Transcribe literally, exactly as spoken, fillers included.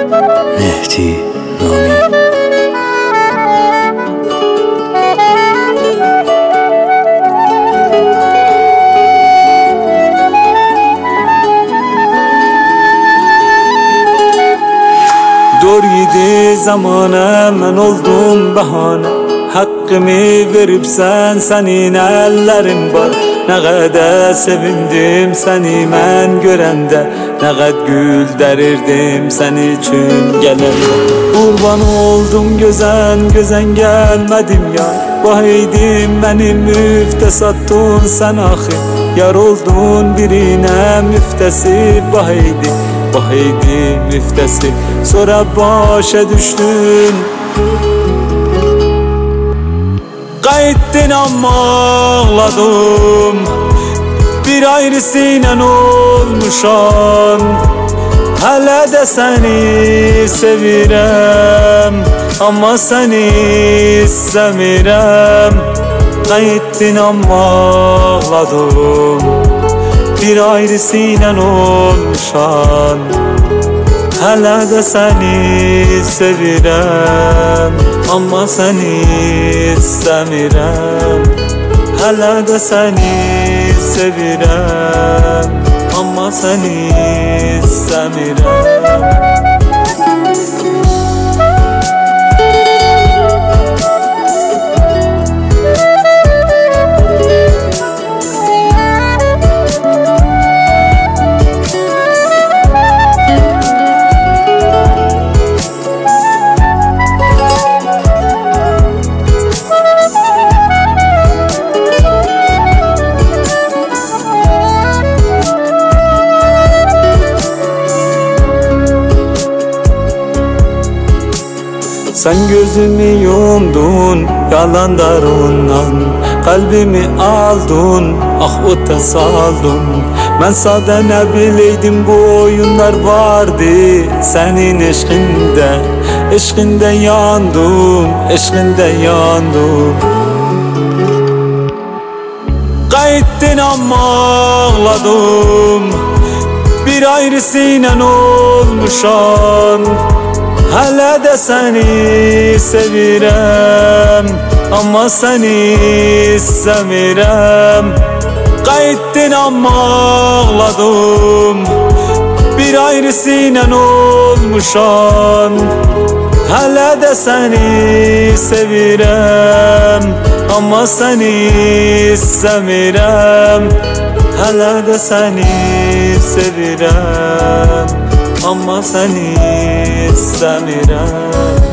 مهدی نامی. Doriydi zamana, mən oldum bəhanə. Haqqımı veribsən, sənin əllərin var. Nə qədər sevindim səni mən görəndə, nə qədər gül dərirdim səni üçün gələndə. Qurban oldum gözən, gözən gəlmədim yar. Vahiydim mənim müftəsattun sən axı. Yar oldun birinə müftəsi vahiydi. Vahiydi müftəsi, sonra başa düşdün. Qayıtdın amma ağladım, bir ayrısıyla olmuşam. Hələ də səni sevirəm, amma səni istəmirəm. Qayıtdın amma ağladım, bir ayrısıyla olmuşam. Hələ də səni sevirəm, amma səni istəmirəm. Hələ də səni sevirəm, amma səni istəmirəm. Sen gözümü yumdun yalanlarından, kalbimi aldın ah ota saldın. Ben sada ne bileydim bu oyunlar vardı. Senin eşkinde, eşkinde yandım, eşkinde yandım. Qayıtdın amma ağladım, bir ayrısıyla olmuşam. Hələ də səni sevirəm, amma səni istəmirəm. Qayıtdın amma ağladım, bir ayrısıyla olmuşam. Hələ də səni sevirəm, amma səni istəmirəm. Hələ də səni sevirəm, amma səni istəmirəm.